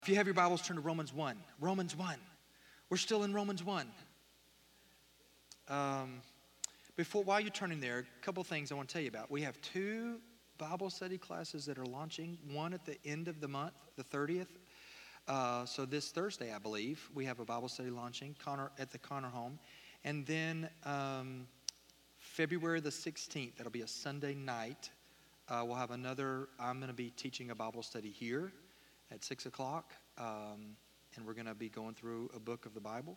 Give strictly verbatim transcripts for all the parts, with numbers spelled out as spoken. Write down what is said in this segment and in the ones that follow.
If you have your Bibles, turn to Romans one. Romans one. We're still in Romans one. Um, before, while you're turning there, a couple things I want to tell you about. We have two Bible study classes that are launching. One at the end of the month, the thirtieth. Uh, so this Thursday, I believe, we have a Bible study launching Connor, at the Connor home. And then um, February the sixteenth, that'll be a Sunday night, uh, we'll have another, I'm going to be teaching a Bible study here at six o'clock, um, and we're going to be going through a book of the Bible.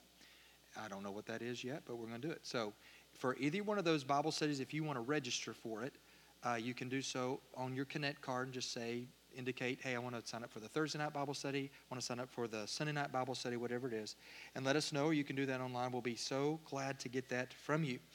I don't know what that is yet, but we're going to do it. So for either one of those Bible studies, if you want to register for it, uh, you can do so on your Connect card and just say, indicate, hey, I want to sign up for the Thursday night Bible study, I want to sign up for the Sunday night Bible study, whatever it is, and let us know. You can do that online. We'll be so glad to get that from you.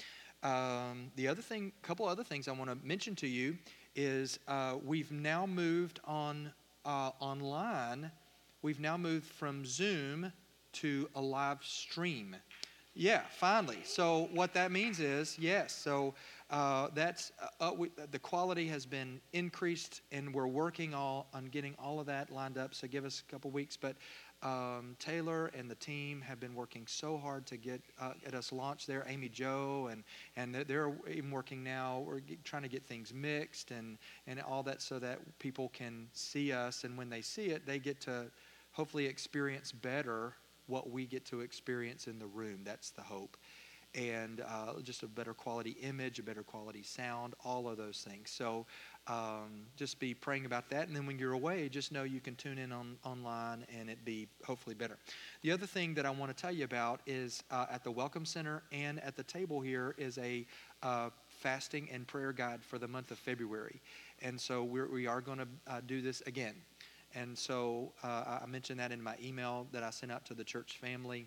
Um, the other thing, a couple other things I want to mention to you is uh, we've now moved on uh, online. We've now moved from Zoom to a live stream. Yeah, finally. So what that means is, yes, so uh, that's uh, we, the quality has been increased, and we're working all on getting all of that lined up. So give us a couple weeks, but um, Taylor and the team have been working so hard to get uh, get us launched there. Amy Jo and and they're, they're even working now. We're get, trying to get things mixed and and all that so that people can see us, and when they see it, they get to hopefully experience better what we get to experience in the room. That's the hope. And uh, just a better quality image, a better quality sound, all of those things. So um, just be praying about that. And then when you're away, just know you can tune in on online and it be hopefully better. The other thing that I want to tell you about is uh, at the Welcome Center and at the table here is a uh, fasting and prayer guide for the month of February. And so we're, we are going to uh, do this again. And so uh, I mentioned that in my email that I sent out to the church family.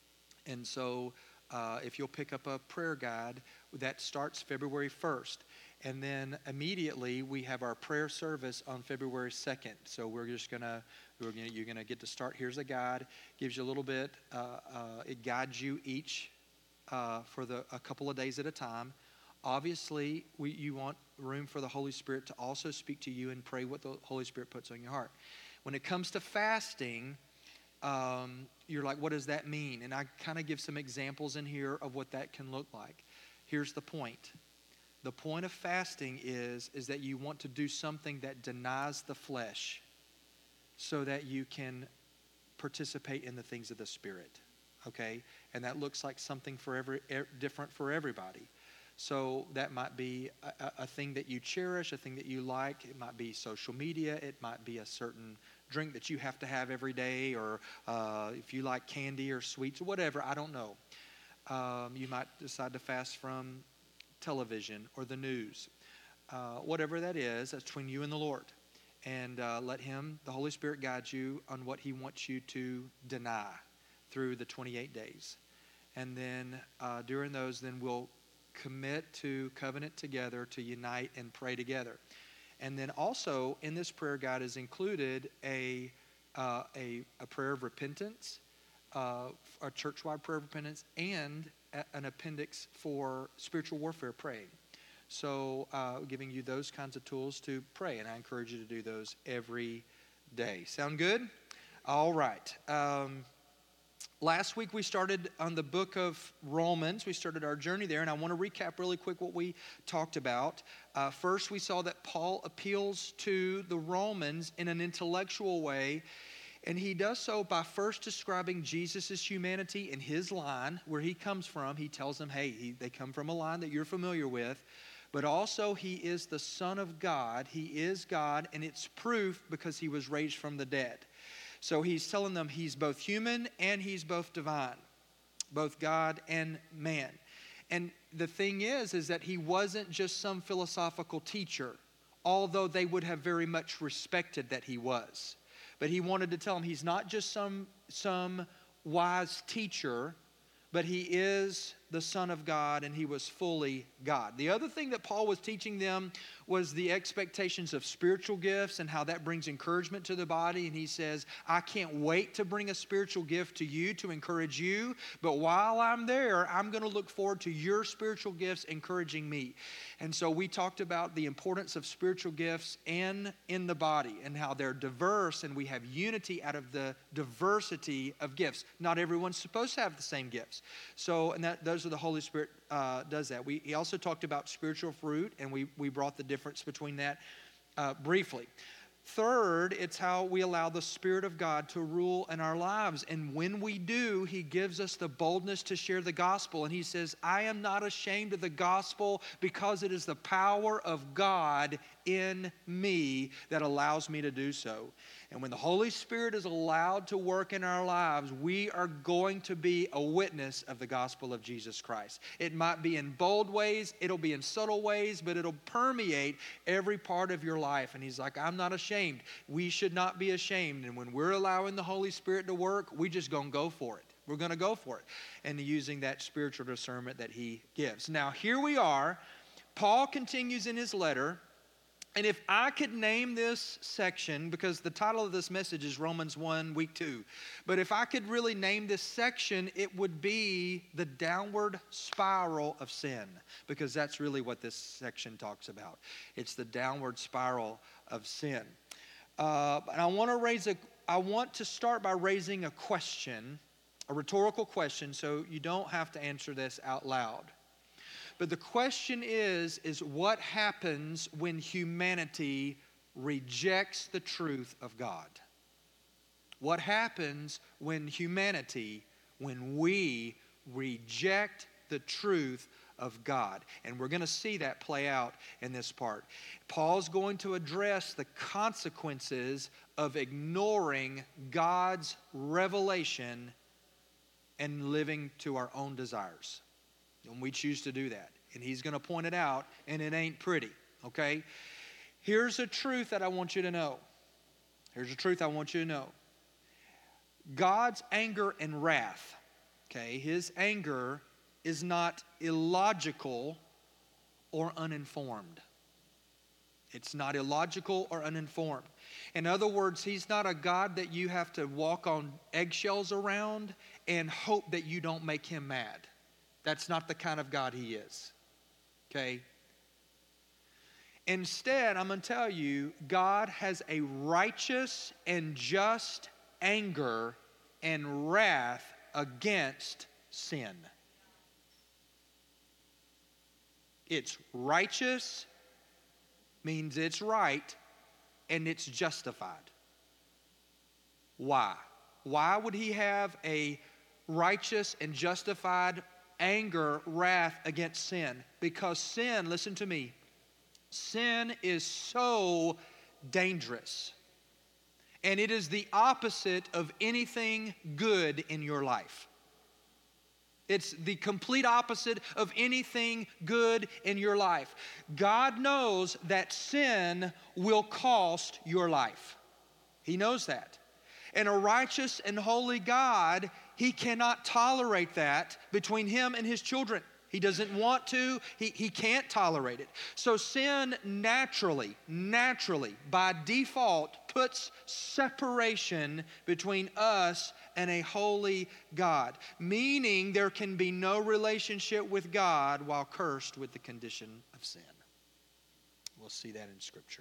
And so uh, if you'll pick up a prayer guide, that starts February first. And then immediately we have our prayer service on February second. So we're just going to, we're gonna, you're going to get to start. Here's a guide. Gives you a little bit. Uh, uh, it guides you each uh, for the a couple of days at a time. Obviously, we, you want room for the Holy Spirit to also speak to you and pray what the Holy Spirit puts on your heart. When it comes to fasting, um, you're like, what does that mean? And I kind of give some examples in here of what that can look like. Here's the point. The point of fasting is, is that you want to do something that denies the flesh so that you can participate in the things of the Spirit. Okay? And that looks like something for every, er, different for everybody. So that might be a, a thing that you cherish, a thing that you like. It might be social media. It might be a certain drink that you have to have every day, or uh, if you like candy or sweets or whatever, I don't know. Um, you might decide to fast from television or the news. Uh, whatever that is, that's between you and the Lord. And uh, let Him, the Holy Spirit, guide you on what He wants you to deny through the twenty-eight days. And then uh, during those, then we'll commit to covenant together to unite and pray together. And then also in this prayer guide is included a uh, a, a prayer of repentance, uh, a church-wide prayer of repentance, and a, an appendix for spiritual warfare praying. So uh, giving you those kinds of tools to pray, and I encourage you to do those every day. Sound good? All right. Um, Last week we started on the book of Romans. We started our journey there, and I want to recap really quick what we talked about. Uh, first, we saw that Paul appeals to the Romans in an intellectual way, and he does so by first describing Jesus' humanity in his line, where he comes from. He tells them, hey, he, they come from a line that you're familiar with, but also he is the Son of God. He is God, and it's proof because he was raised from the dead. So he's telling them he's both human and he's both divine, both God and man. And the thing is, is that he wasn't just some philosophical teacher, although they would have very much respected that he was. But he wanted to tell them he's not just some, some wise teacher, but he is the Son of God, and he was fully God. The other thing that Paul was teaching them was the expectations of spiritual gifts and how that brings encouragement to the body. And he says, I can't wait to bring a spiritual gift to you to encourage you. But while I'm there, I'm going to look forward to your spiritual gifts encouraging me. And so we talked about the importance of spiritual gifts and in the body and how they're diverse, and we have unity out of the diversity of gifts. Not everyone's supposed to have the same gifts. So, and that those are the Holy Spirit uh, does that. We he also talked about spiritual fruit, and we we brought the difference between that uh, briefly. Third, it's how we allow the Spirit of God to rule in our lives. And when we do, he gives us the boldness to share the gospel. And he says, I am not ashamed of the gospel because it is the power of God in me that allows me to do so. And when the Holy Spirit is allowed to work in our lives, we are going to be a witness of the gospel of Jesus Christ. It might be in bold ways, it'll be in subtle ways, but it'll permeate every part of your life. And he's like, I'm not ashamed. We should not be ashamed. And when we're allowing the Holy Spirit to work, we just gonna go for it. We're gonna go for it. And using that spiritual discernment that he gives. Now, here we are. Paul continues in his letter. And if I could name this section, because the title of this message is Romans one, week two. But if I could really name this section, it would be the downward spiral of sin. Because that's really what this section talks about. It's the downward spiral of sin. Uh, and I want to raise a, I want to start by raising a question, a rhetorical question, so you don't have to answer this out loud. But the question is, is what happens when humanity rejects the truth of God? What happens when humanity, when we reject the truth of God? And we're going to see that play out in this part. Paul's going to address the consequences of ignoring God's revelation and living to our own desires. And we choose to do that. And he's going to point it out, and it ain't pretty, okay? Here's a truth that I want you to know. Here's a truth I want you to know. God's anger and wrath, okay, his anger is not illogical or uninformed. It's not illogical or uninformed. In other words, he's not a God that you have to walk on eggshells around and hope that you don't make him mad. That's not the kind of God he is, okay? Instead, I'm going to tell you, God has a righteous and just anger and wrath against sin. It's righteous, means it's right, and it's justified. Why? Why would he have a righteous and justified anger, wrath against sin? Because sin, listen to me, sin is so dangerous. And it is the opposite of anything good in your life. It's the complete opposite of anything good in your life. God knows that sin will cost your life. He knows that. And a righteous and holy God, he cannot tolerate that between him and his children. He doesn't want to. He, he can't tolerate it. So sin naturally, naturally, by default, puts separation between us and a holy God. Meaning there can be no relationship with God while cursed with the condition of sin. We'll see that in Scripture.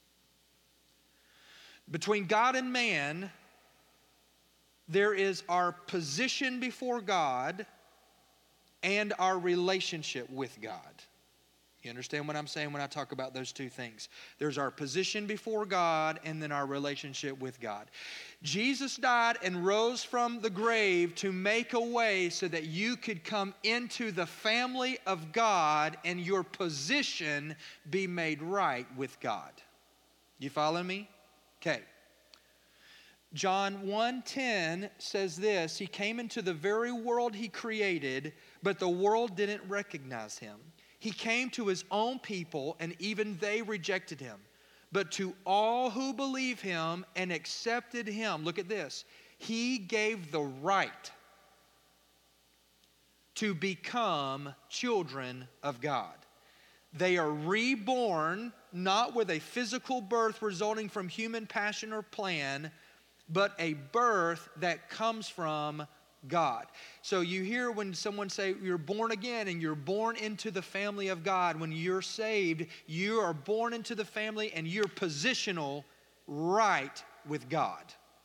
Between God and man, there is our position before God and our relationship with God. You understand what I'm saying when I talk about those two things? There's our position before God and then our relationship with God. Jesus died and rose from the grave to make a way so that you could come into the family of God and your position be made right with God. You follow me? Okay. John one ten says this, he came into the very world he created, but the world didn't recognize him. He came to his own people, and even they rejected him. But to all who believe him and accepted him, look at this, he gave the right to become children of God. They are reborn, not with a physical birth resulting from human passion or plan, but a birth that comes from God. So you hear when someone say you're born again and you're born into the family of God. When you're saved, you are born into the family and you're positional right with God.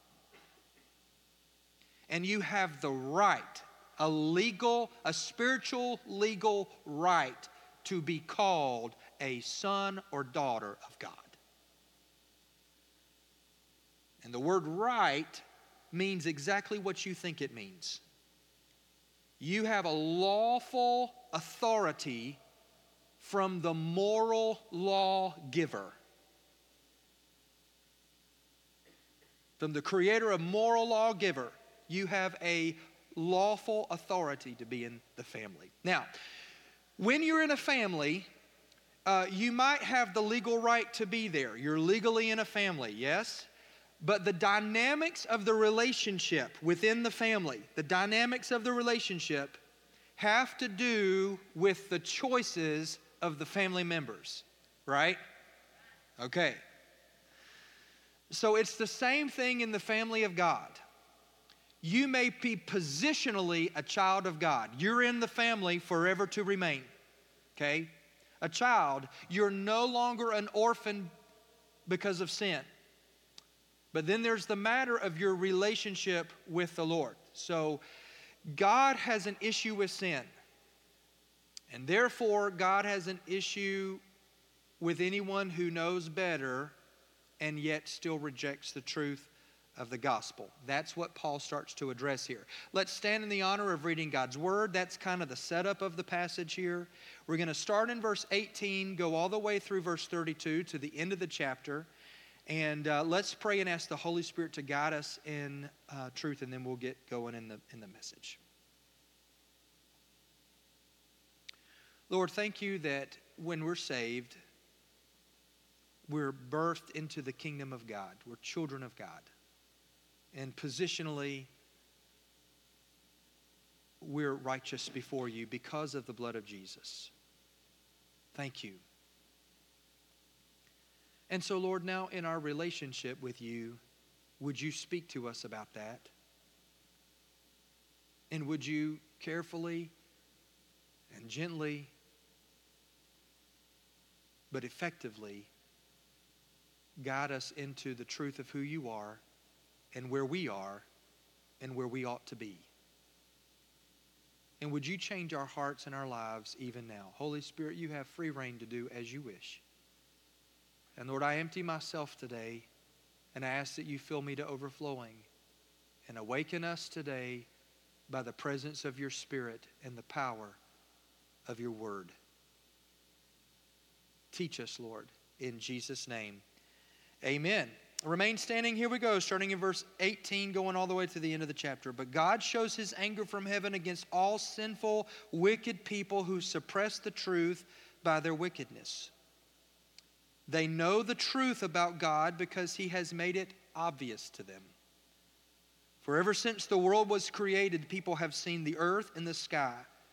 And you have the right, a legal, a spiritual legal right to be called a son or daughter of God. And the word right means exactly what you think it means. You have a lawful authority from the moral law giver. From the creator of moral law giver, you have a lawful authority to be in the family. Now, when you're in a family, uh, you might have the legal right to be there. You're legally in a family, yes? But the dynamics of the relationship within the family, the dynamics of the relationship have to do with the choices of the family members, right? Okay. So it's the same thing in the family of God. You may be positionally a child of God. You're in the family forever to remain, okay? A child, you're no longer an orphan because of sin. But then there's the matter of your relationship with the Lord. So God has an issue with sin. And therefore, God has an issue with anyone who knows better and yet still rejects the truth of the gospel. That's what Paul starts to address here. Let's stand in the honor of reading God's word. That's kind of the setup of the passage here. We're going to start in verse eighteen, go all the way through verse thirty-two to the end of the chapter. And uh, let's pray and ask the Holy Spirit to guide us in uh, truth, and then we'll get going in the, in the message. Lord, thank you that when we're saved, we're birthed into the kingdom of God. We're children of God. And positionally, we're righteous before you because of the blood of Jesus. Thank you. And so, Lord, now in our relationship with you, would you speak to us about that? And would you carefully and gently, but effectively, guide us into the truth of who you are and where we are and where we ought to be. And would you change our hearts and our lives even now? Holy Spirit, you have free reign to do as you wish. And Lord, I empty myself today, and I ask that you fill me to overflowing and awaken us today by the presence of your Spirit and the power of your word. Teach us, Lord, in Jesus' name. Amen. Remain standing. Here we go, starting in verse eighteen, going all the way to the end of the chapter. But God shows his anger from heaven against all sinful, wicked people who suppress the truth by their wickedness. They know the truth about God because he has made it obvious to them. For ever since the world was created, people have seen the earth and the sky.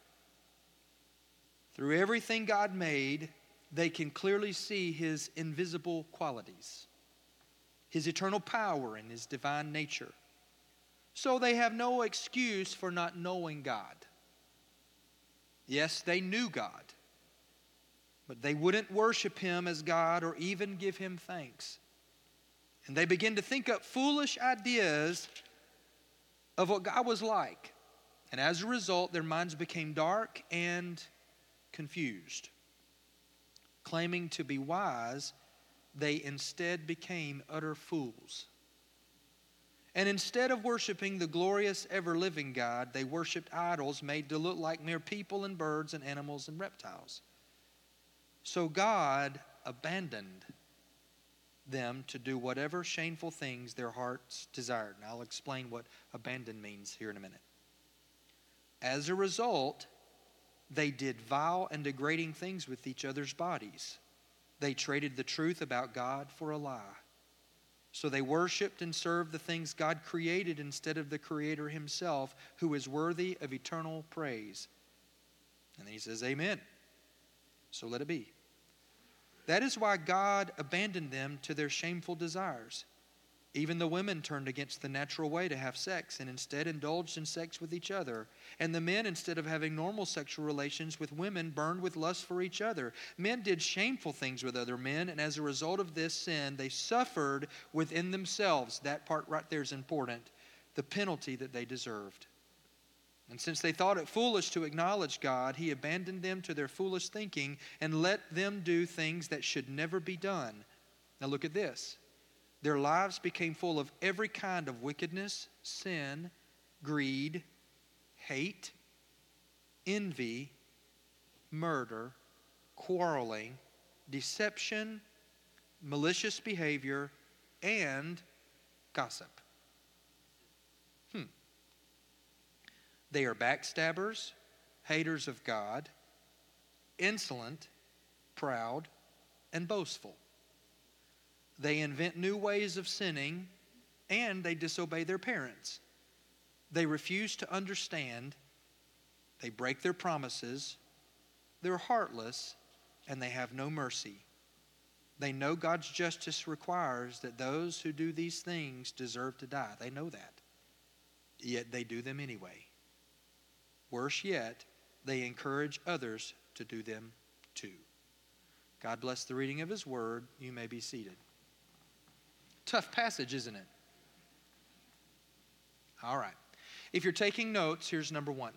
Through everything God made, they can clearly see his invisible qualities, his eternal power and his divine nature. So they have no excuse for not knowing God. Yes, they knew God, but they wouldn't worship him as God or even give him thanks. And they begin to think up foolish ideas of what God was like. And as a result, their minds became dark and confused. Claiming to be wise, they instead became utter fools. And instead of worshiping the glorious, ever-living God, they worshiped idols made to look like mere people and birds and animals and reptiles. So God abandoned them to do whatever shameful things their hearts desired. And I'll explain what abandon means here in a minute. As a result, they did vile and degrading things with each other's bodies. They traded the truth about God for a lie. So they worshiped and served the things God created instead of the Creator himself, who is worthy of eternal praise. And then he says, amen. So let it be. That is why God abandoned them to their shameful desires. Even the women turned against the natural way to have sex and instead indulged in sex with each other. And the men, instead of having normal sexual relations with women, burned with lust for each other. Men did shameful things with other men, and as a result of this sin, they suffered within themselves. That part right there is important. The penalty that they deserved. And since they thought it foolish to acknowledge God, He abandoned them to their foolish thinking and let them do things that should never be done. Now look at this. Their lives became full of every kind of wickedness, sin, greed, hate, envy, murder, quarreling, deception, malicious behavior, and gossip. Hmm. They are backstabbers, haters of God, insolent, proud, and boastful. They invent new ways of sinning, and they disobey their parents. They refuse to understand. They break their promises. They're heartless, and they have no mercy. They know God's justice requires that those who do these things deserve to die. They know that. Yet they do them anyway. Worse yet, they encourage others to do them too. God bless the reading of His Word. You may be seated. Tough passage, isn't it? All right. If you're taking notes, here's number one.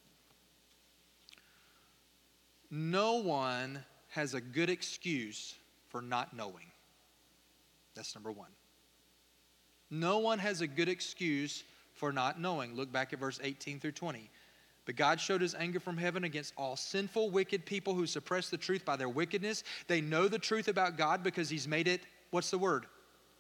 No one has a good excuse for not knowing. That's number one. No one has a good excuse for not knowing. Look back at verse eighteen through twenty. But God showed His anger from heaven against all sinful, wicked people who suppress the truth by their wickedness. They know the truth about God because He's made it, what's the word?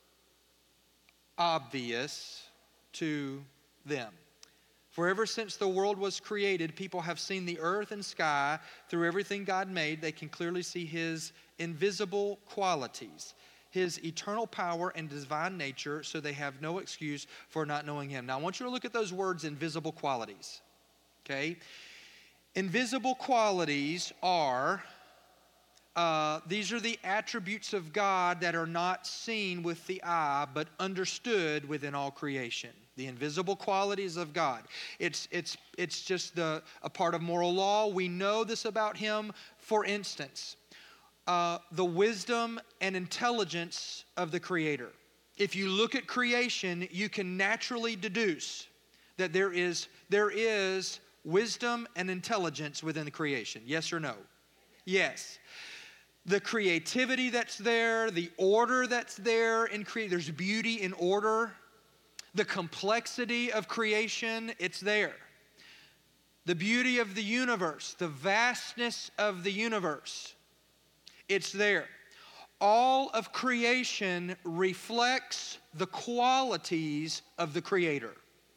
Obvious to them. For ever since the world was created, people have seen the earth and sky. Through everything God made, they can clearly see His invisible qualities, His eternal power and divine nature, so they have no excuse for not knowing Him. Now, I want you to look at those words, invisible qualities. Okay? Invisible qualities are... Uh, these are the attributes of God that are not seen with the eye, but understood within all creation. The invisible qualities of God. It's, it's, it's just the, a part of moral law. We know this about Him. For instance, uh, the wisdom and intelligence of the Creator. If you look at creation, you can naturally deduce that there is, there is wisdom and intelligence within the creation. Yes or no? Yes. The creativity that's there, the order that's there in creation, there's beauty in order. The complexity of creation, it's there. The beauty of the universe, the vastness of the universe, it's there. All of creation reflects the qualities of the Creator.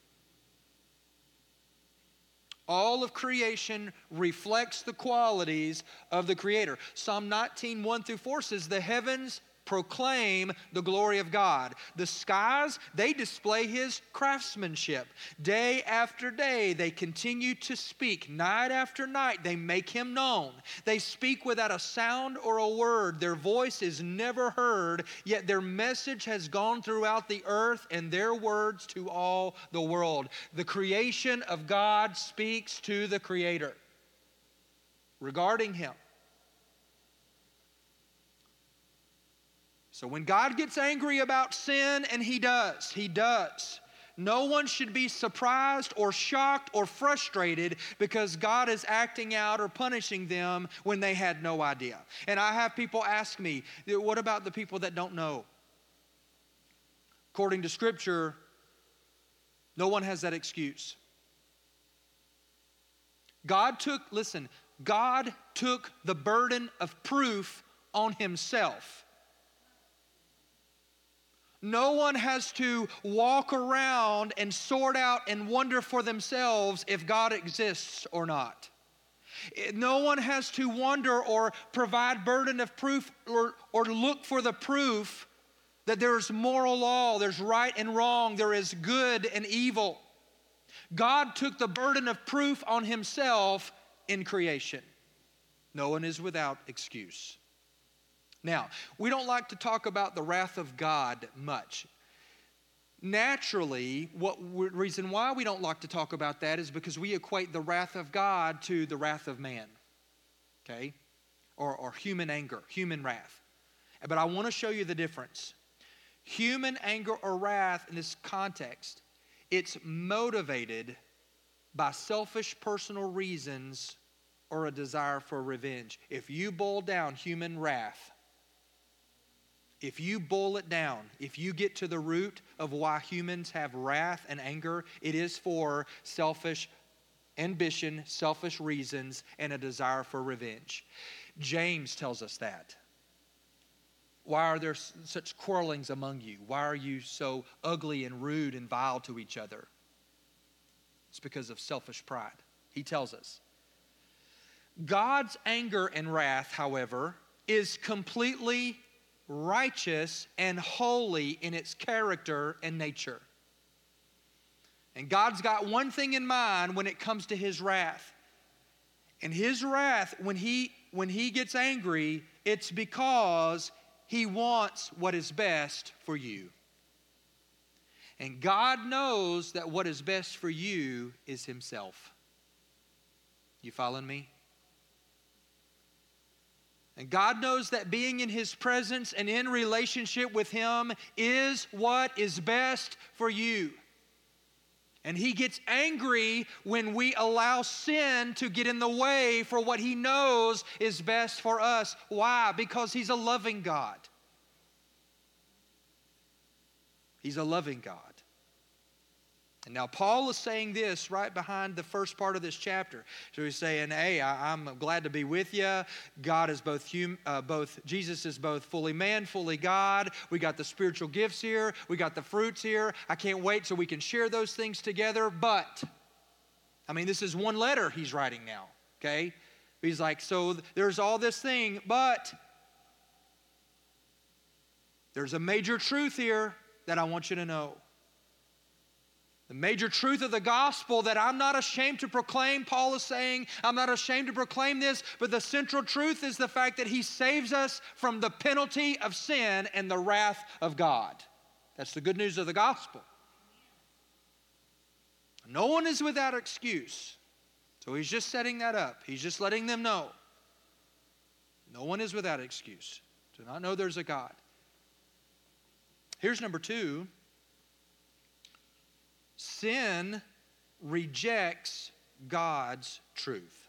All of creation reflects the qualities of the Creator. Psalm nineteen, one through four says, the heavens proclaim the glory of God. The skies, they display His craftsmanship. Day after day, they continue to speak. Night after night, they make Him known. They speak without a sound or a word. Their voice is never heard, yet their message has gone throughout the earth and their words to all the world. The creation of God speaks to the Creator regarding Him. So when God gets angry about sin, and He does, He does, no one should be surprised or shocked or frustrated because God is acting out or punishing them when they had no idea. And I have people ask me, what about the people that don't know? According to Scripture, no one has that excuse. God took, listen, God took the burden of proof on Himself. No one has to walk around and sort out and wonder for themselves if God exists or not. No one has to wonder or provide burden of proof or, or look for the proof that there's moral law, there's right and wrong, there is good and evil. God took the burden of proof on Himself in creation. No one is without excuse. Now, we don't like to talk about the wrath of God much. Naturally, what reason why we don't like to talk about that is because we equate the wrath of God to the wrath of man. Okay? Or, or human anger, human wrath. But I want to show you the difference. Human anger or wrath in this context, it's motivated by selfish personal reasons or a desire for revenge. If you boil down human wrath, if you boil it down, if you get to the root of why humans have wrath and anger, it is for selfish ambition, selfish reasons, and a desire for revenge. James tells us that. Why are there such quarrelings among you? Why are you so ugly and rude and vile to each other? It's because of selfish pride. He tells us. God's anger and wrath, however, is completely righteous and holy in its character and nature. And God's got one thing in mind when it comes to His wrath. And His wrath, when He, when he gets angry, it's because He wants what is best for you. And God knows that what is best for you is Himself. You following me? And God knows that being in His presence and in relationship with Him is what is best for you. And He gets angry when we allow sin to get in the way for what He knows is best for us. Why? Because He's a loving God. He's a loving God. And now Paul is saying this right behind the first part of this chapter. So he's saying, hey, I, I'm glad to be with you. God is both, hum, uh, both, Jesus is both fully man, fully God. We got the spiritual gifts here. We got the fruits here. I can't wait so we can share those things together. But, I mean, this is one letter he's writing now, okay? He's like, so there's all this thing, but there's a major truth here that I want you to know. The major truth of the gospel that I'm not ashamed to proclaim, Paul is saying, I'm not ashamed to proclaim this, but the central truth is the fact that He saves us from the penalty of sin and the wrath of God. That's the good news of the gospel. No one is without excuse. So he's just setting that up. He's just letting them know. No one is without excuse. Do not know there's a God. Here's number two. Sin rejects God's truth.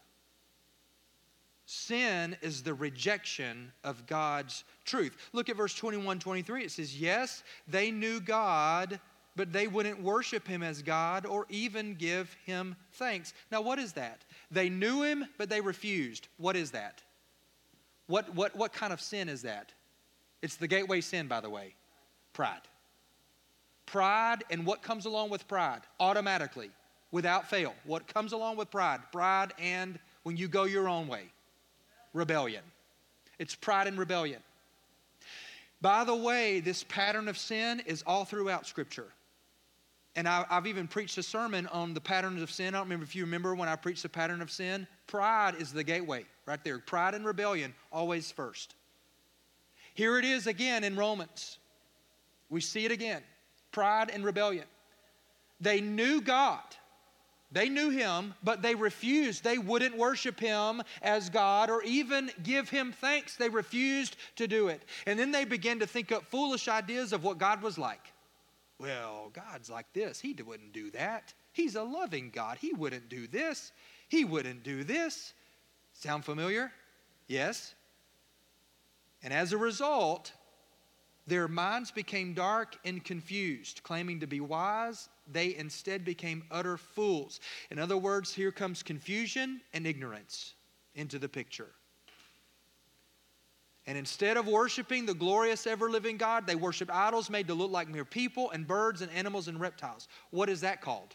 Sin is the rejection of God's truth. Look at verse twenty-one, twenty-three. It says, yes, they knew God, but they wouldn't worship Him as God or even give Him thanks. Now, what is that? They knew Him, but they refused. What is that? What, what, what kind of sin is that? It's the gateway sin, by the way. Pride. Pride, and what comes along with pride? Automatically, without fail. What comes along with pride? Pride and when you go your own way. Rebellion. It's pride and rebellion. By the way, this pattern of sin is all throughout Scripture. And I, I've even preached a sermon on the patterns of sin. I don't remember if you remember when I preached the pattern of sin. Pride is the gateway right there. Pride and rebellion always first. Here it is again in Romans. We see it again. Pride and rebellion. They knew God. They knew Him, but they refused. They wouldn't worship Him as God or even give Him thanks. They refused to do it. And then they began to think up foolish ideas of what God was like. Well, God's like this. He wouldn't do that. He's a loving God. He wouldn't do this. He wouldn't do this. Sound familiar? Yes. And as a result, their minds became dark and confused. Claiming to be wise, they instead became utter fools. In other words, here comes confusion and ignorance into the picture. And instead of worshiping the glorious ever-living God, they worship idols made to look like mere people and birds and animals and reptiles. What is that called?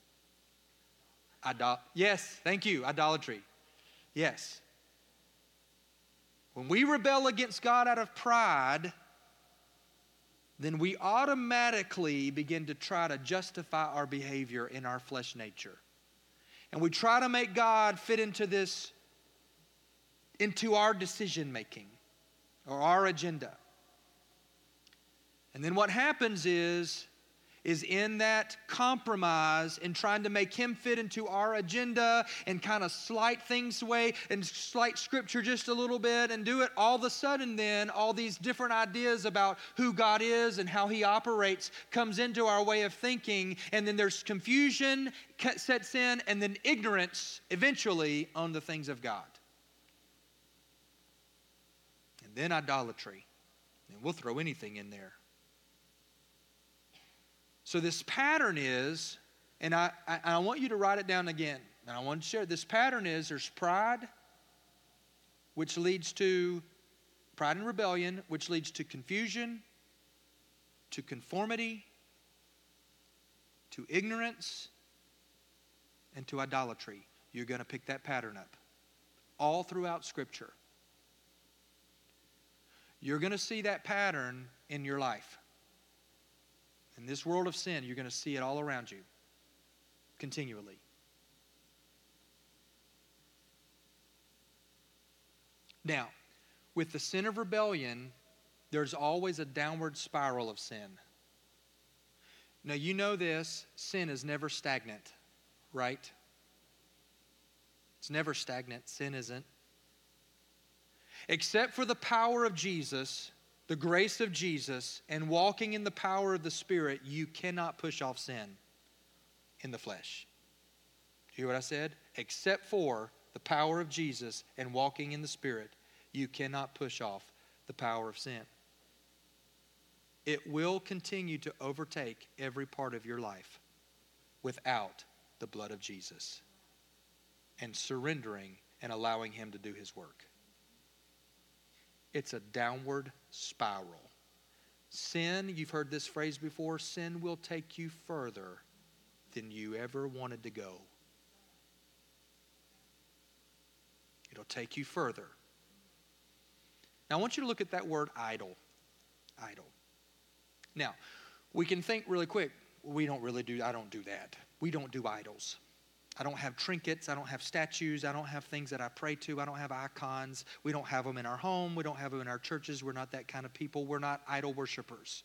Idol- yes, thank you, idolatry. Yes. When we rebel against God out of pride, then we automatically begin to try to justify our behavior in our flesh nature. And we try to make God fit into this, into our decision making or our agenda. And then what happens is, is in that compromise and trying to make Him fit into our agenda and kind of slight things away and slight Scripture just a little bit and do it, all of a sudden then all these different ideas about who God is and how He operates comes into our way of thinking, and then there's confusion sets in, and then ignorance eventually on the things of God. And then idolatry. And we'll throw anything in there. So this pattern is, and I, I, I want you to write it down again, and I want to share, this pattern is there's pride, which leads to pride and rebellion, which leads to confusion, to conformity, to ignorance, and to idolatry. You're going to pick that pattern up all throughout Scripture. You're going to see that pattern in your life. In this world of sin, you're going to see it all around you, continually. Now, with the sin of rebellion, there's always a downward spiral of sin. Now, you know this, sin is never stagnant, right? It's never stagnant, sin isn't. Except for the power of Jesus, the grace of Jesus, and walking in the power of the Spirit, you cannot push off sin in the flesh. Do you hear what I said? Except for the power of Jesus and walking in the Spirit, you cannot push off the power of sin. It will continue to overtake every part of your life without the blood of Jesus and surrendering and allowing Him to do His work. It's a downward spiral. Sin, you've heard this phrase before, sin will take you further than you ever wanted to go. It'll take you further. Now, I want you to look at that word idol. Idol. Now, we can think really quick, we don't really do, I don't do that. We don't do idols. I don't have trinkets. I don't have statues. I don't have things that I pray to. I don't have icons. We don't have them in our home. We don't have them in our churches. We're not that kind of people. We're not idol worshipers.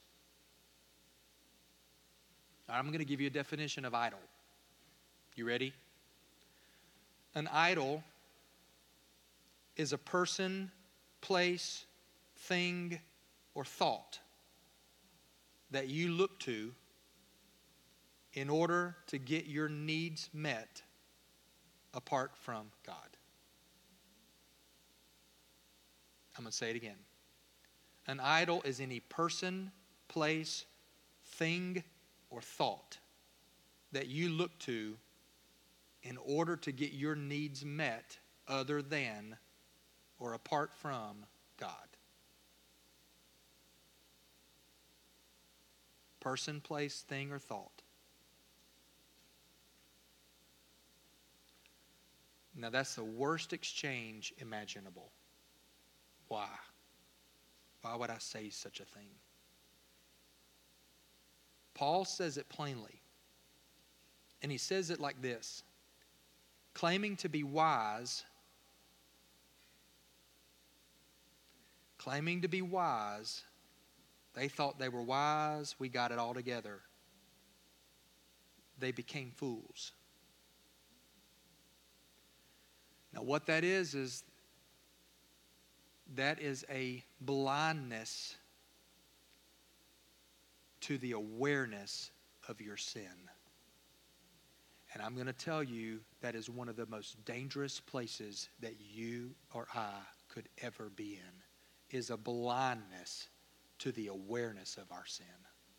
I'm going to give you a definition of idol. You ready? An idol is a person, place, thing, or thought that you look to in order to get your needs met apart from God. I'm going to say it again. An idol is any person, place, thing, or thought that you look to in order to get your needs met other than or apart from God. Person, place, thing, or thought. Now that's the worst exchange imaginable. Why? Why would I say such a thing? Paul says it plainly. And he says it like this. Claiming to be wise, claiming to be wise, they thought they were wise, we got it all together. They became fools. Now what that is, is that is a blindness to the awareness of your sin. And I'm going to tell you that is one of the most dangerous places that you or I could ever be in, is a blindness to the awareness of our sin.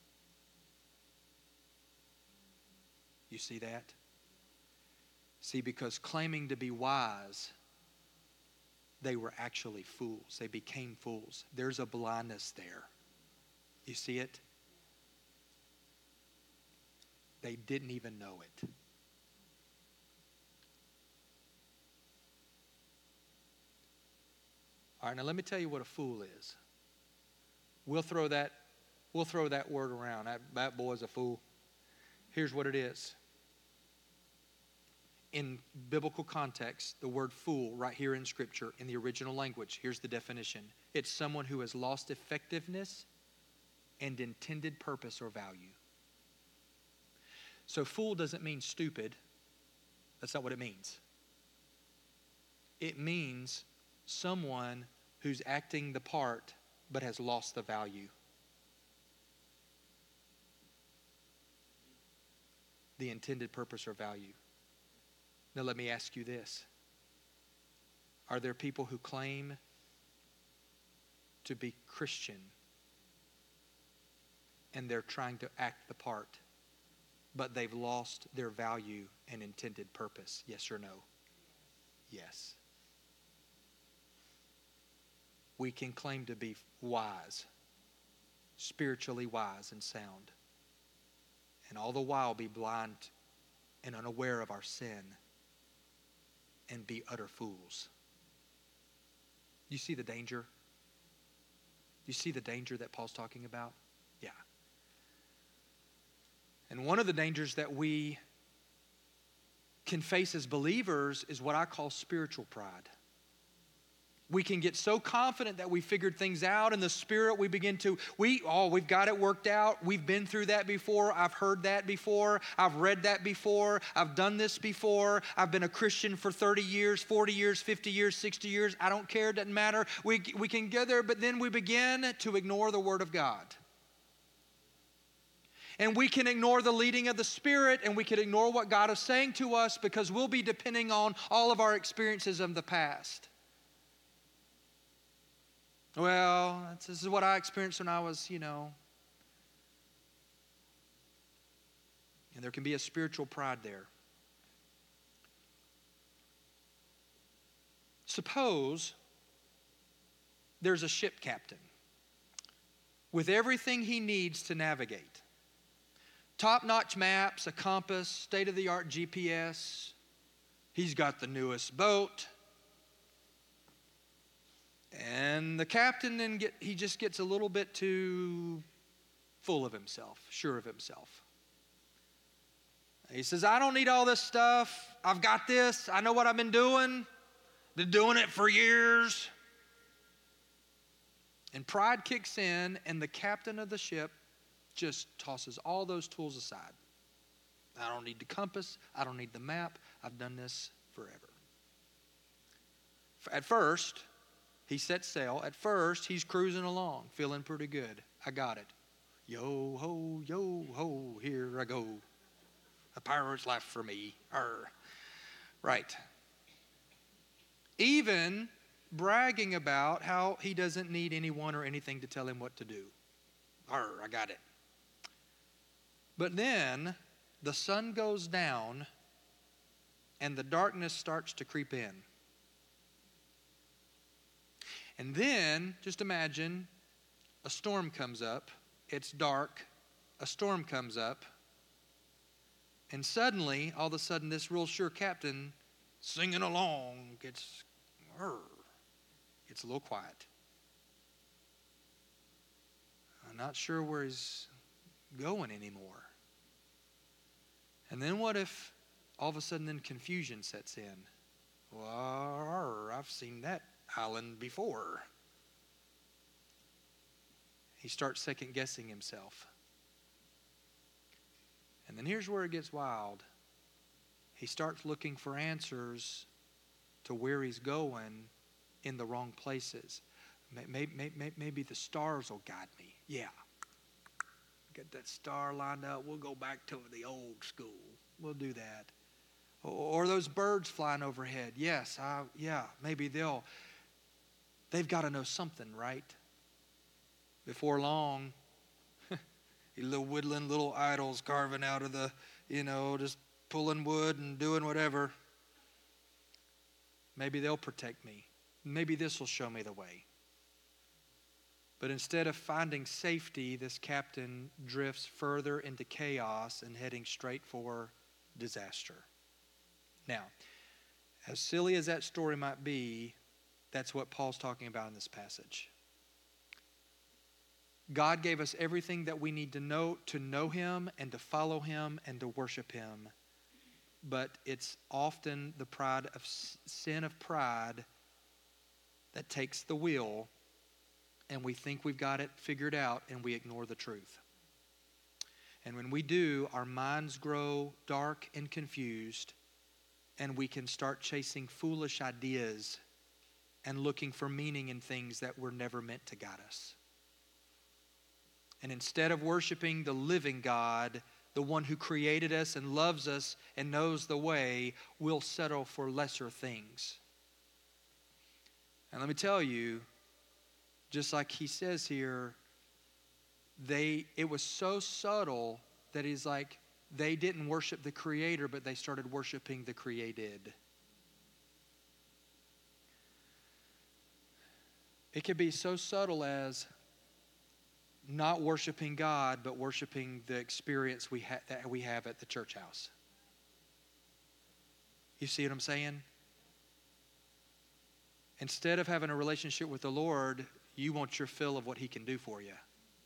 You see that? See, because claiming to be wise, they were actually fools. They became fools. There's a blindness there. You see it? They didn't even know it. All right, now let me tell you what a fool is. We'll throw that, we'll throw that word around. That, that boy's a fool. Here's what it is. in biblical context, the word fool right here in Scripture in the original language, here's the definition. It's someone who has lost effectiveness and intended purpose or value. So fool doesn't mean stupid. That's not what it means. It means someone who's acting the part but has lost the value. The intended purpose or value. Now let me ask you this. Are there people who claim to be Christian and they're trying to act the part, but they've lost their value and intended purpose? Yes or no? Yes. We can claim to be wise, spiritually wise and sound, and all the while be blind and unaware of our sin and be utter fools. You see the danger? You see the danger that Paul's talking about? Yeah. And one of the dangers that we can face as believers is what I call spiritual pride. We can get so confident that we figured things out in the Spirit. We begin to, we, oh, we've got it worked out. We've been through that before. I've heard that before. I've read that before. I've done this before. I've been a Christian for thirty years, forty years, fifty years, sixty years. I don't care. It doesn't matter. We, we can go there, but then we begin to ignore the Word of God. And we can ignore the leading of the Spirit, and we can ignore what God is saying to us because we'll be depending on all of our experiences of the past. Well, this is what I experienced when I was, you know. And there can be a spiritual pride there. Suppose there's a ship captain with everything he needs to navigate. Top-notch maps, a compass, state-of-the-art G P S. He's got the newest boat. And the captain then get, he just gets a little bit too full of himself, sure of himself. He says, I don't need all this stuff. I've got this. I know what I've been doing. Been doing it for years. And pride kicks in, and the captain of the ship just tosses all those tools aside. I don't need the compass. I don't need the map. I've done this forever. At first, he sets sail. At first, he's cruising along, feeling pretty good. I got it. Yo ho, yo ho, here I go. A pirate's life for me. Arr. Right. Even bragging about how he doesn't need anyone or anything to tell him what to do. Arr, I got it. But then the sun goes down and the darkness starts to creep in. And then, just imagine, a storm comes up. It's dark. A storm comes up. And suddenly, all of a sudden, this real sure captain singing along gets, er, gets a little quiet. I'm not sure where he's going anymore. And then what if all of a sudden then confusion sets in? Well, I've seen that island before. He starts second guessing himself. And then here's where it gets wild. He starts looking for answers to where he's going in the wrong places. Maybe, maybe, maybe the stars will guide me. Yeah. Get that star lined up. We'll go back to the old school. We'll do that. Or those birds flying overhead. Yes, I, yeah, maybe they'll They've got to know something, right? Before long, little whittling little idols carving out of the, you know, just pulling wood and doing whatever. Maybe they'll protect me. Maybe this will show me the way. But instead of finding safety, this captain drifts further into chaos and heading straight for disaster. Now, as silly as that story might be, that's what Paul's talking about in this passage. God gave us everything that we need to know to know Him and to follow Him and to worship Him. but it's often the pride of sin of pride that takes the wheel, and we think we've got it figured out, and we ignore the truth. And when we do, our minds grow dark and confused, and we can start chasing foolish ideas and looking for meaning in things that were never meant to guide us. And instead of worshiping the living God, the one who created us and loves us and knows the way, we'll settle for lesser things. And let me tell you, just like he says here, they it was so subtle that he's like, they didn't worship the Creator, but they started worshiping the created. It could be so subtle as not worshiping God, but worshiping the experience we ha- that we have at the church house. You see what I'm saying? Instead of having a relationship with the Lord, you want your fill of what He can do for you.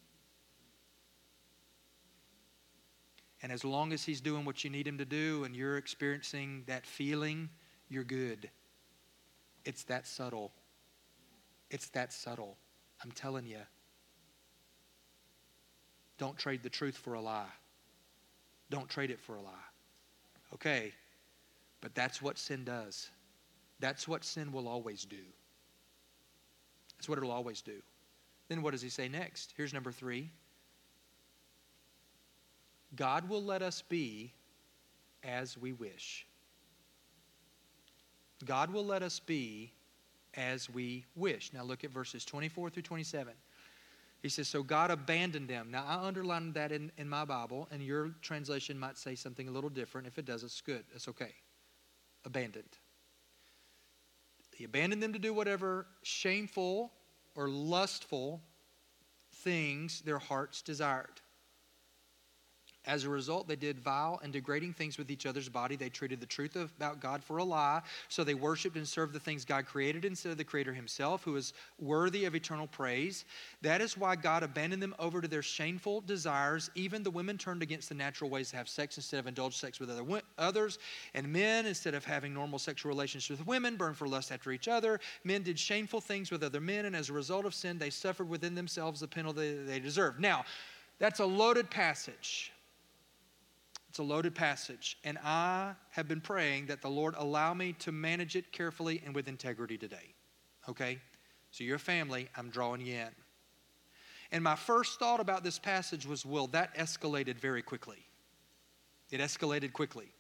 And as long as He's doing what you need Him to do and you're experiencing that feeling, you're good. It's that subtle. It's that subtle. I'm telling you. Don't trade the truth for a lie. Don't trade it for a lie. Okay, but that's what sin does. That's what sin will always do. That's what it'll always do. Then what does he say next? Here's number three. God will let us be as we wish. God will let us be as we wish. Now look at verses twenty-four through twenty-seven. He says, so God abandoned them. Now I underlined that in, in my Bible, and your translation might say something a little different. If it does, it's good. It's okay. Abandoned. He abandoned them to do whatever shameful or lustful things their hearts desired. As a result, they did vile and degrading things with each other's body. They treated the truth about God for a lie. So they worshiped and served the things God created instead of the Creator Himself, who is worthy of eternal praise. That is why God abandoned them over to their shameful desires. Even the women turned against the natural ways to have sex instead of indulge sex with other others. And men, instead of having normal sexual relations with women, burned for lust after each other. Men did shameful things with other men, and as a result of sin, they suffered within themselves the penalty they deserved. Now, that's a loaded passage. It's a loaded passage, and I have been praying that the Lord allow me to manage it carefully and with integrity today. Okay? So you're a family, I'm drawing you in. And my first thought about this passage was, well, that escalated very quickly. It escalated quickly.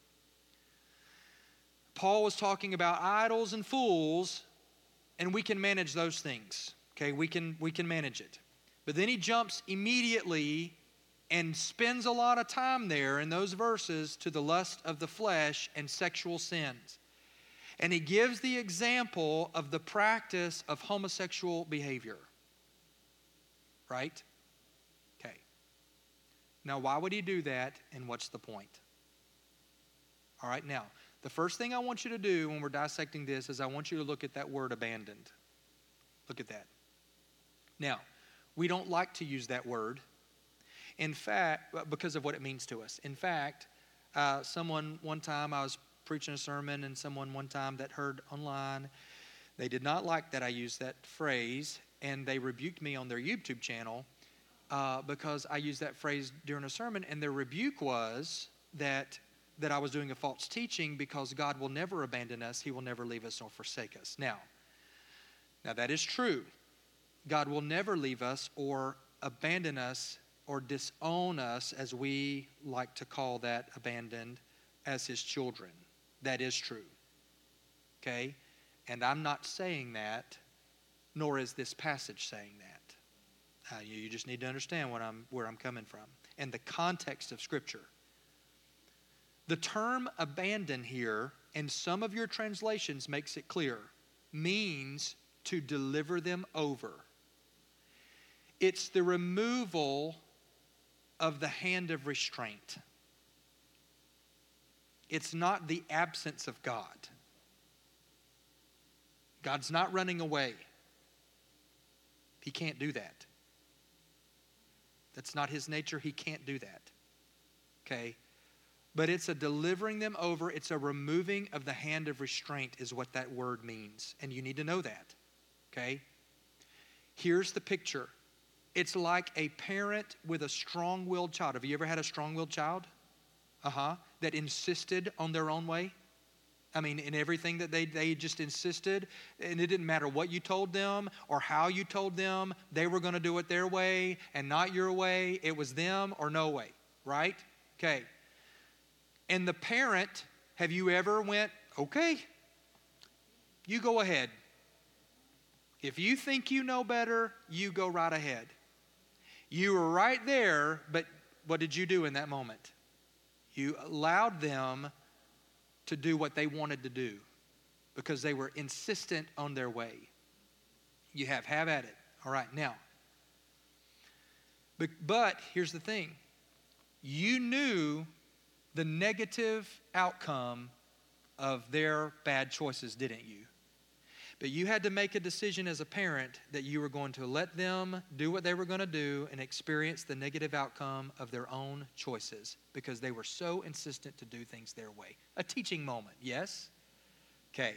Paul was talking about idols and fools, and we can manage those things. Okay? We can, we can manage it. But then he jumps immediately and spends a lot of time there in those verses to the lust of the flesh and sexual sins. And he gives the example of the practice of homosexual behavior. Right? Okay. Now, why would he do that, and what's the point? All right, now, the first thing I want you to do when we're dissecting this is I want you to look at that word abandoned. Look at that. Now, we don't like to use that word. In fact, because of what it means to us. In fact, uh, someone one time, I was preaching a sermon, and someone one time that heard online, they did not like that I used that phrase, and they rebuked me on their YouTube channel uh, because I used that phrase during a sermon, and their rebuke was that, that I was doing a false teaching because God will never abandon us, He will never leave us nor forsake us. Now, now that is true. God will never leave us or abandon us or disown us, as we like to call that, abandoned, as His children. That is true. Okay? And I'm not saying that, nor is this passage saying that. Uh, you, you just need to understand what I'm, where I'm coming from and the context of Scripture. The term abandon here, in some of your translations makes it clear, means to deliver them over. It's the removal of the hand of restraint. It's not the absence of God. God's not running away. He can't do that. That's not His nature. He can't do that. Okay? but it's a delivering them over. It's a removing of the hand of restraint is what that word means. And you need to know that, okay? Here's the picture. It's like a parent with a strong-willed child. Have you ever had a strong-willed child? Uh-huh. That insisted on their own way? I mean, in everything that they, they just insisted, and it didn't matter what you told them or how you told them, they were going to do it their way and not your way. It was them or no way, right? Okay. And the parent, have you ever went, okay, you go ahead. If you think you know better, you go right ahead. You were right there, but what did you do in that moment? You allowed them to do what they wanted to do because they were insistent on their way. You have, have at it. All right, now. But, but here's the thing. You knew the negative outcome of their bad choices, didn't you? But you had to make a decision as a parent that you were going to let them do what they were going to do and experience the negative outcome of their own choices because they were so insistent to do things their way. A teaching moment, yes? Okay.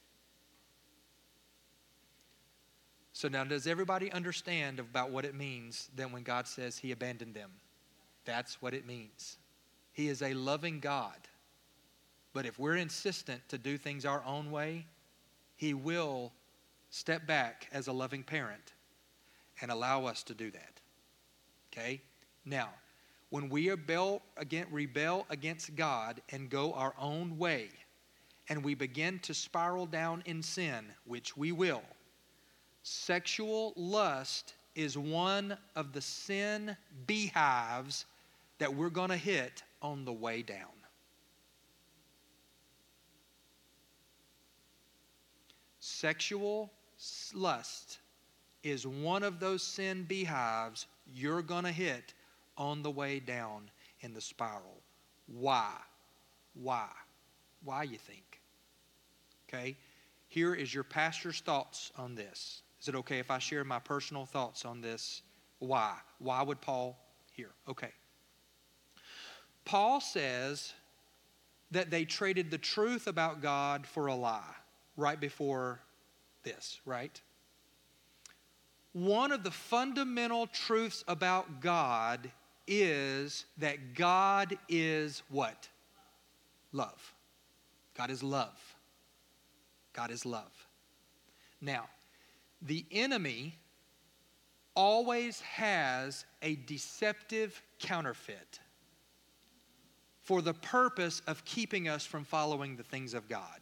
So now does everybody understand about what it means that when God says He abandoned them? That's what it means. He is a loving God. But if we're insistent to do things our own way, He will step back as a loving parent and allow us to do that. Okay? Now, when we rebel against, rebel against God and go our own way, and we begin to spiral down in sin, which we will, sexual lust is one of the sin beehives that we're going to hit on the way down. Sexual lust is one of those sin beehives you're going to hit on the way down in the spiral. Why? Why? Why, you think? Okay? Here is your pastor's thoughts on this. Is it okay if I share my personal thoughts on this? Why? Why would Paul here? Okay. Paul says that they traded the truth about God for a lie. Right before this, right? One of the fundamental truths about God is that God is what? Love. God is love. God is love. Now, the enemy always has a deceptive counterfeit for the purpose of keeping us from following the things of God.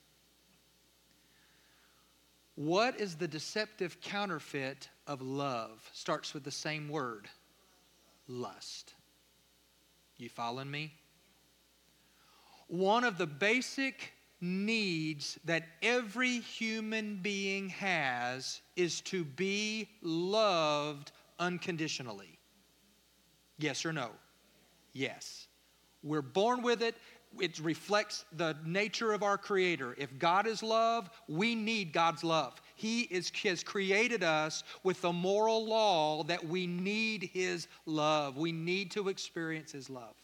What is the deceptive counterfeit of love? Starts with the same word, lust. You following me? One of the basic needs that every human being has is to be loved unconditionally. Yes or no? Yes. We're born with it. It reflects the nature of our Creator. If God is love, we need God's love. He is, has created us with the moral law that we need His love. We need to experience His love.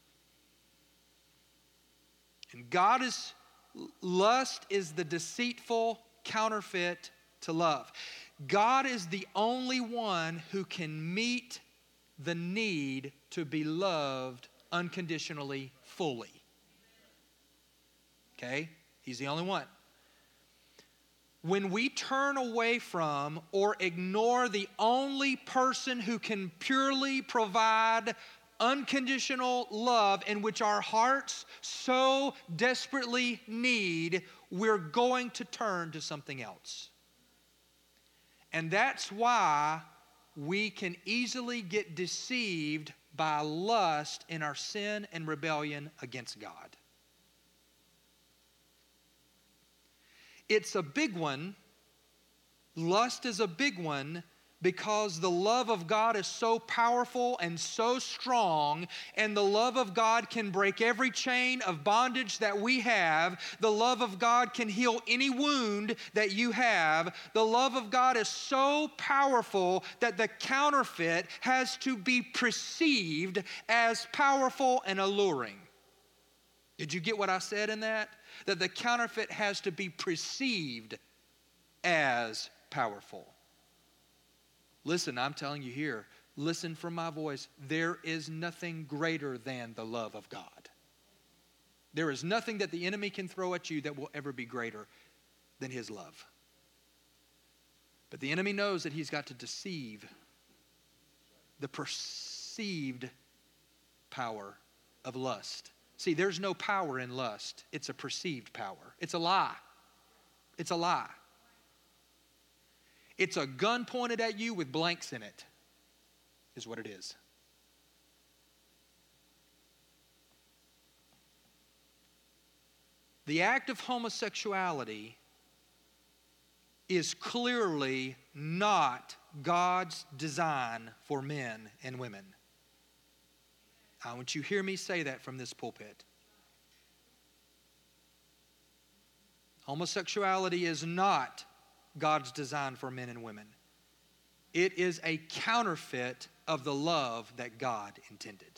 And God is, lust is the deceitful counterfeit to love. God is the only one who can meet the need to be loved unconditionally, fully. Okay? He's the only one. When we turn away from or ignore the only person who can purely provide unconditional love in which our hearts so desperately need, we're going to turn to something else. And that's why we can easily get deceived by lust in our sin and rebellion against God. It's a big one. Lust is a big one because the love of God is so powerful and so strong, and the love of God can break every chain of bondage that we have. The love of God can heal any wound that you have. The love of God is so powerful that the counterfeit has to be perceived as powerful and alluring. Did you get what I said in that? That the counterfeit has to be perceived as powerful. Listen, I'm telling you here, listen from my voice. There is nothing greater than the love of God. There is nothing that the enemy can throw at you that will ever be greater than his love. But the enemy knows that he's got to deceive the perceived power of lust. See, there's no power in lust. It's a perceived power. It's a lie. It's a lie. It's a gun pointed at you with blanks in it, is what it is. The act of homosexuality is clearly not God's design for men and women. I want you to hear me say that from this pulpit. Homosexuality is not God's design for men and women. It is a counterfeit of the love that God intended.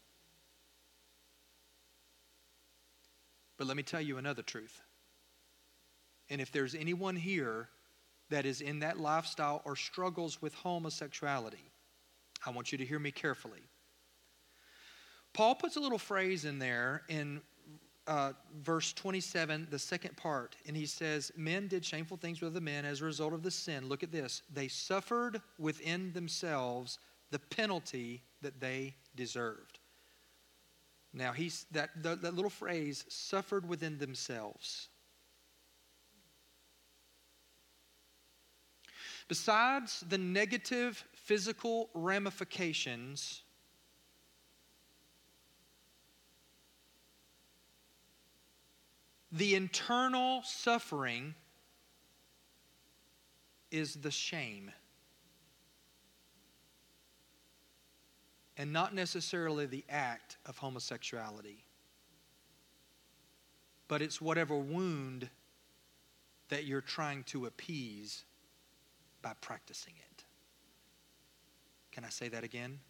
But let me tell you another truth. And if there's anyone here that is in that lifestyle or struggles with homosexuality, I want you to hear me carefully. Paul puts a little phrase in there in uh, verse twenty-seven, the second part, and he says, men did shameful things with the men as a result of the sin. Look at this. They suffered within themselves the penalty that they deserved. Now, he's that, that, that little phrase, suffered within themselves. Besides the negative physical ramifications, the internal suffering is the shame. And not necessarily the act of homosexuality. But it's whatever wound that you're trying to appease by practicing it. Can I say that again?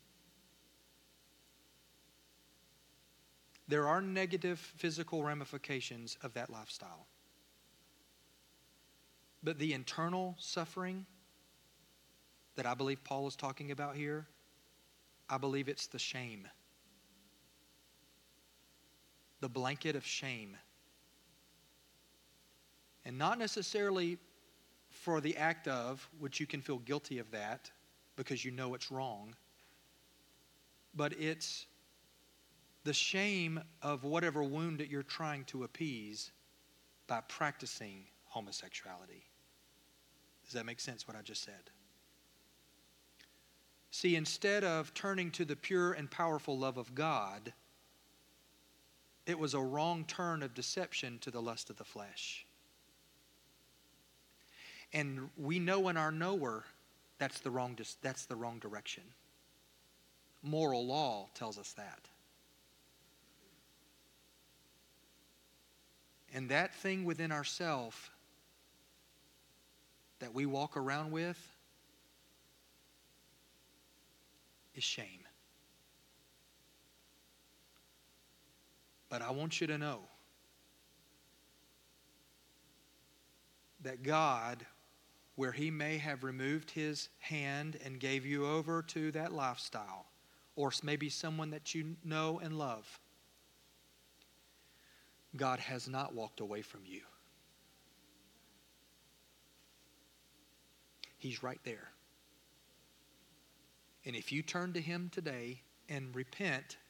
There are negative physical ramifications of that lifestyle. But the internal suffering that I believe Paul is talking about here, I believe it's the shame. The blanket of shame. And not necessarily for the act of, which you can feel guilty of that because you know it's wrong, but it's the shame of whatever wound that you're trying to appease by practicing homosexuality. Does that make sense, what I just said? See, instead of turning to the pure and powerful love of God, it was a wrong turn of deception to the lust of the flesh. And we know in our knower that's the wrong, that's the wrong direction. Moral law tells us that. And that thing within ourselves that we walk around with is shame. But I want you to know that God, where He may have removed His hand and gave you over to that lifestyle, or maybe someone that you know and love, God has not walked away from you. He's right there. And if you turn to Him today and repent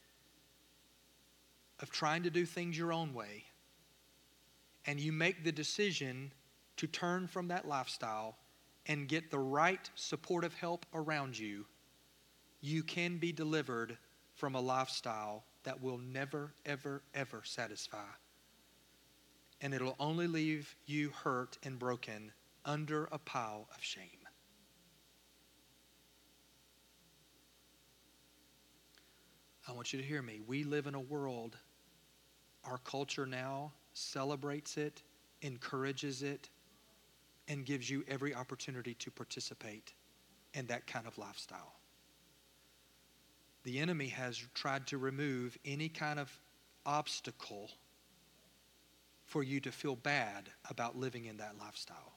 of trying to do things your own way, and you make the decision to turn from that lifestyle and get the right supportive help around you, you can be delivered from a lifestyle that will never, ever, ever satisfy. And it'll only leave you hurt and broken under a pile of shame. I want you to hear me. We live in a world, our culture now celebrates it, encourages it, and gives you every opportunity to participate in that kind of lifestyle. The enemy has tried to remove any kind of obstacle for you to feel bad about living in that lifestyle.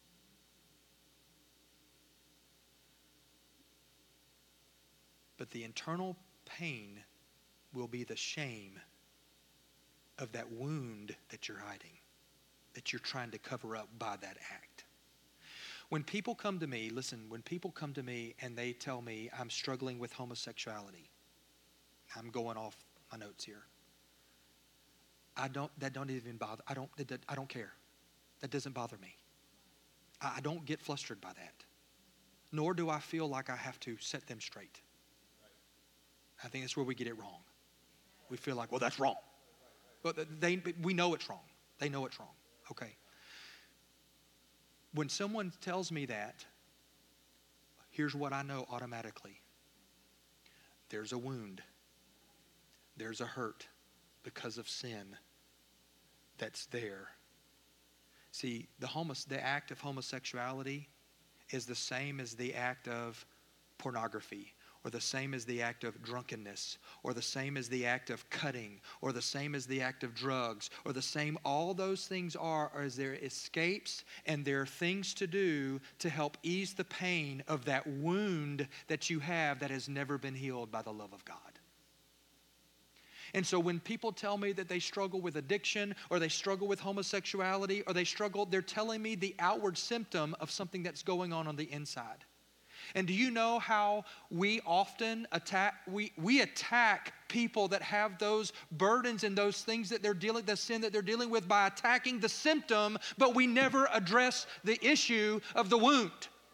But the internal pain will be the shame of that wound that you're hiding, that you're trying to cover up by that act. When people come to me, listen, when people come to me and they tell me I'm struggling with homosexuality, I'm going off my notes here. I don't, that don't even bother, I don't, that, I don't care. That doesn't bother me. I, I don't get flustered by that. Nor do I feel like I have to set them straight. I think that's where we get it wrong. We feel like, well, that's wrong. But they, we know it's wrong. They know it's wrong. Okay. When someone tells me that, here's what I know automatically. There's a wound. There's a hurt because of sin that's there. See, the homos- the act of homosexuality is the same as the act of pornography, or the same as the act of drunkenness, or the same as the act of cutting, or the same as the act of drugs, or the same, all those things are, are as their escapes, and there are things to do to help ease the pain of that wound that you have that has never been healed by the love of God. And so when people tell me that they struggle with addiction, or they struggle with homosexuality, or they struggle, they're telling me the outward symptom of something that's going on on the inside. And do you know how we often attack, we, we attack people that have those burdens and those things that they're dealing, the sin that they're dealing with, by attacking the symptom, but we never address the issue of the wound.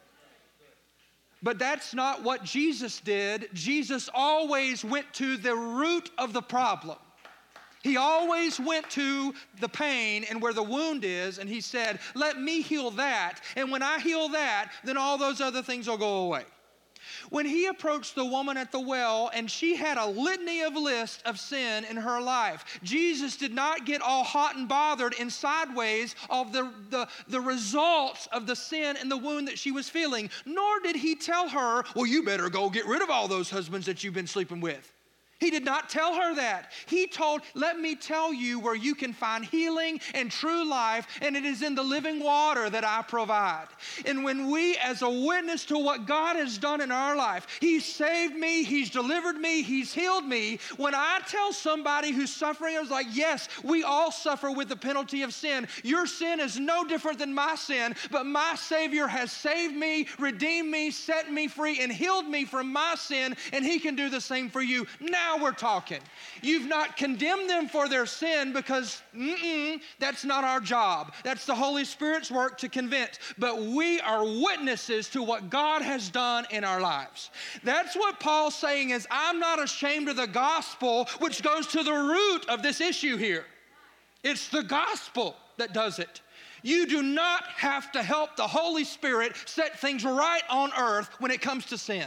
But that's not what Jesus did. Jesus always went to the root of the problem. He always went to the pain and where the wound is, and he said, let me heal that. And when I heal that, then all those other things will go away. When he approached the woman at the well, and she had a litany of lists of sin in her life, Jesus did not get all hot and bothered and sideways of the, the, the results of the sin and the wound that she was feeling, nor did he tell her, well, you better go get rid of all those husbands that you've been sleeping with. He did not tell her that. He told, let me tell you where you can find healing and true life, and it is in the living water that I provide. And when we, as a witness to what God has done in our life, He's saved me, He's delivered me, He's healed me. When I tell somebody who's suffering, I was like, yes, we all suffer with the penalty of sin. Your sin is no different than my sin, but my Savior has saved me, redeemed me, set me free, and healed me from my sin, and He can do the same for you. Now we're talking. You've not condemned them for their sin, because mm-mm, that's not our job. That's the Holy Spirit's work to convince. But we are witnesses to what God has done in our lives. That's what Paul's saying is, I'm not ashamed of the gospel, which goes to the root of this issue here. It's the gospel that does it. You do not have to help the Holy Spirit set things right on earth when it comes to sin.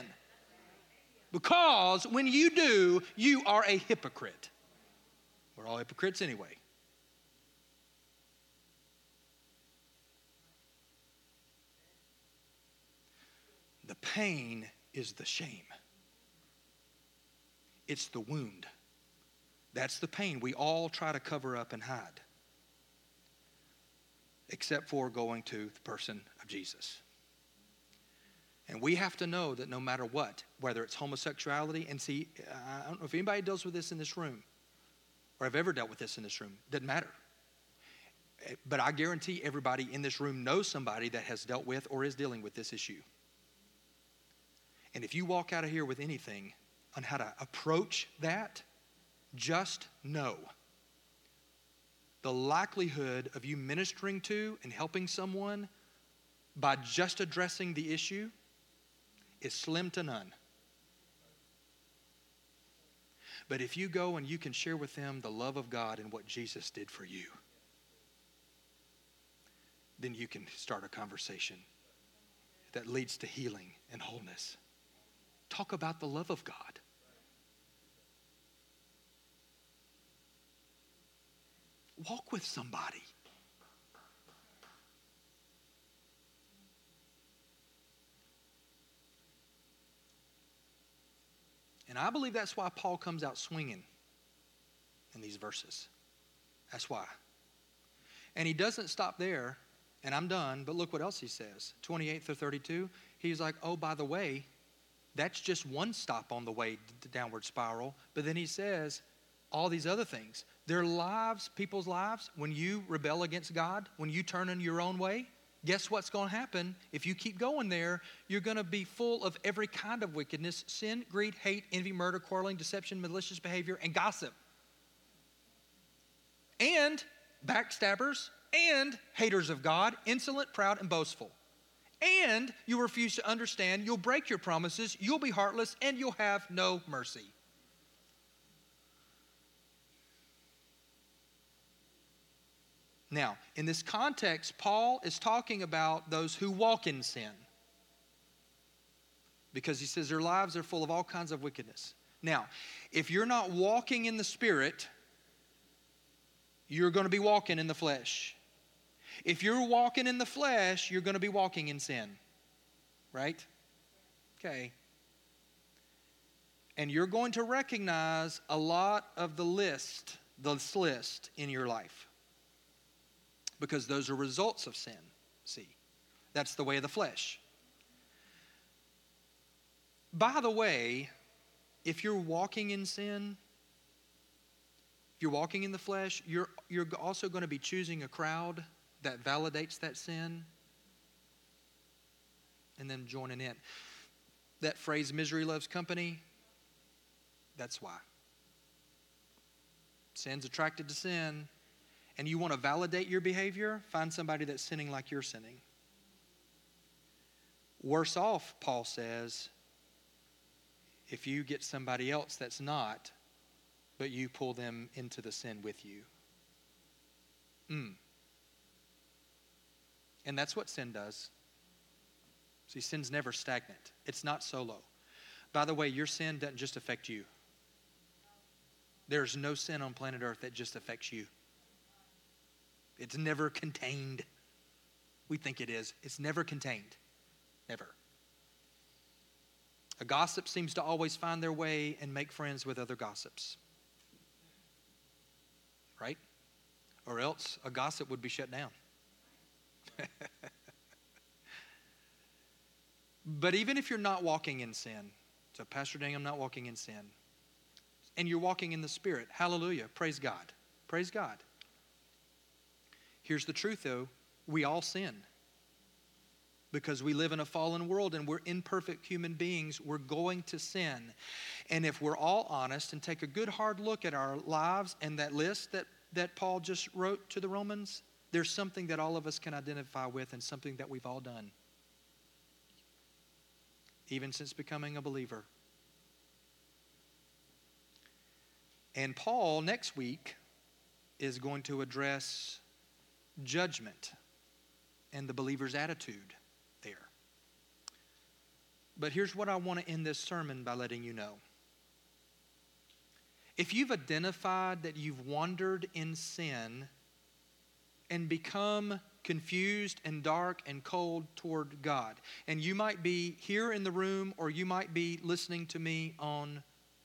Because when you do, you are a hypocrite. We're all hypocrites anyway. The pain is the shame. It's the wound. That's the pain we all try to cover up and hide. Except for going to the person of Jesus. And we have to know that no matter what, whether it's homosexuality, and see, I don't know if anybody deals with this in this room, or have ever dealt with this in this room, doesn't matter. But I guarantee everybody in this room knows somebody that has dealt with or is dealing with this issue. And if you walk out of here with anything on how to approach that, just know the likelihood of you ministering to and helping someone by just addressing the issue is slim to none. But if you go and you can share with them the love of God and what Jesus did for you, then you can start a conversation that leads to healing and wholeness. Talk about the love of God. Walk with somebody. And I believe that's why Paul comes out swinging. in these verses. That's why. And he doesn't stop there, and I'm done, but look what else he says. twenty-eight through thirty-two, he's like, oh, by the way, that's just one stop on the way to downward spiral. But then he says all these other things. Their lives, people's lives, when you rebel against God, when you turn in your own way, guess what's going to happen? If you keep going there, you're going to be full of every kind of wickedness, sin, greed, hate, envy, murder, quarreling, deception, malicious behavior, and gossip. And backstabbers, and haters of God, insolent, proud, and boastful. And you refuse to understand, you'll break your promises, you'll be heartless, and you'll have no mercy. Now, in this context, Paul is talking about those who walk in sin. Because he says their lives are full of all kinds of wickedness. Now, if you're not walking in the Spirit, you're going to be walking in the flesh. If you're walking in the flesh, you're going to be walking in sin. Right? Okay. And you're going to recognize a lot of the list, this list in your life. Because those are results of sin. See, that's the way of the flesh. By the way, if you're walking in sin, if you're walking in the flesh, you're, you're also going to be choosing a crowd that validates that sin and then joining in. That phrase, misery loves company, that's why. Sin's attracted to sin. And you want to validate your behavior, find somebody that's sinning like you're sinning. Worse off, Paul says, if you get somebody else that's not, but you pull them into the sin with you. Mm. And that's what sin does. See, sin's never stagnant. It's not solo. By the way, your sin doesn't just affect you. There's no sin on planet Earth that just affects you. It's never contained. We think it is. It's never contained. Never. A gossip seems to always find their way and make friends with other gossips. Right? Or else a gossip would be shut down. But even if you're not walking in sin, so Pastor Daniel, I'm not walking in sin, and you're walking in the Spirit, hallelujah, praise God. Praise God. Here's the truth, though. We all sin. Because we live in a fallen world and we're imperfect human beings, we're going to sin. And if we're all honest and take a good hard look at our lives and that list that, that Paul just wrote to the Romans, there's something that all of us can identify with and something that we've all done. Even since becoming a believer. And Paul, next week, is going to address judgment and the believer's attitude there. But here's what I want to end this sermon by letting you know. If you've identified that you've wandered in sin and become confused and dark and cold toward God, and you might be here in the room or you might be listening to me online.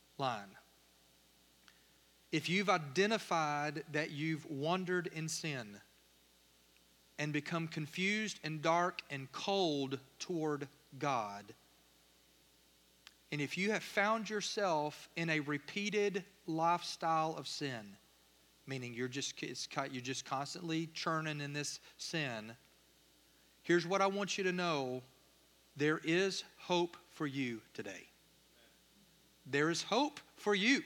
If you've identified that you've wandered in sin and become confused and dark and cold toward God, and if you have found yourself in a repeated lifestyle of sin, meaning you're just it's, you're just constantly churning in this sin, here's what I want you to know. There is hope for you today. There is hope for you.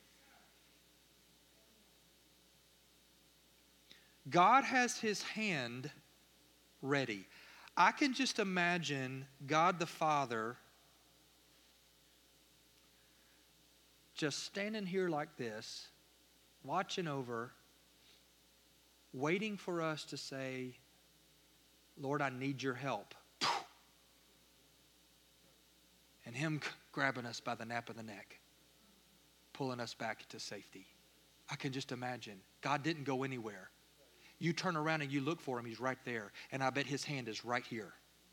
God has His hand ready. I can just imagine God the Father just standing here like this, watching over, waiting for us to say, Lord, I need your help. And Him grabbing us by the nape of the neck, pulling us back to safety. I can just imagine. God didn't go anywhere. You turn around and you look for Him, He's right there. And I bet His hand is right here.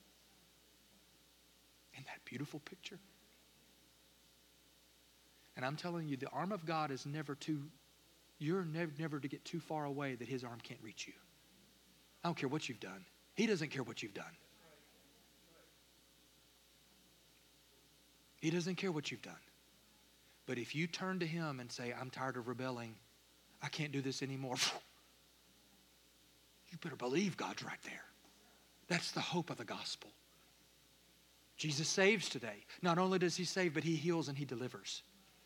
Isn't that beautiful picture? And I'm telling you, the arm of God is never too you're never, never to get too far away that his arm can't reach you. I don't care what you've done. He doesn't care what you've done. He doesn't care what you've done. But if you turn to him and say, I'm tired of rebelling, I can't do this anymore, you better believe God's right there. That's the hope of the gospel. Jesus saves today. Not only does he save, but he heals and he delivers.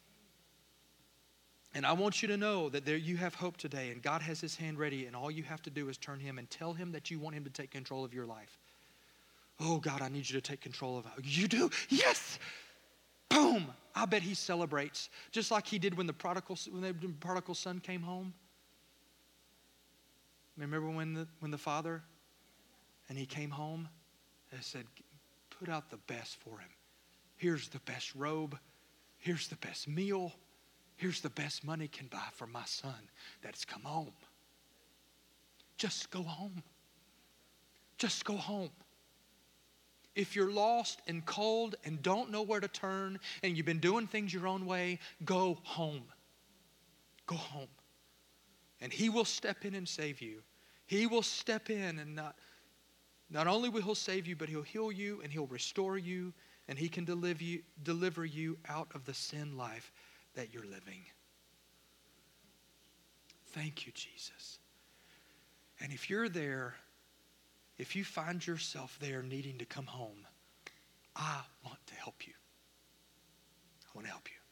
And I want you to know that there you have hope today, and God has his hand ready, and all you have to do is turn him and tell him that you want him to take control of your life. Oh, God, I need you to take control of it. You do? Yes! Boom! I bet he celebrates, just like he did when the prodigal, when the prodigal son came home. Remember when the, when the father, and he came home, and said, put out the best for him. Here's the best robe. Here's the best meal. Here's the best money can buy for my son that's come home. Just go home. Just go home. If you're lost and cold and don't know where to turn and you've been doing things your own way, go home. Go home. And he will step in and save you. He will step in and not, not only will he save you, but he'll heal you and he'll restore you, and he can deliver you, deliver you out of the sin life that you're living. Thank you, Jesus. And if you're there, if you find yourself there needing to come home, I want to help you. I want to help you.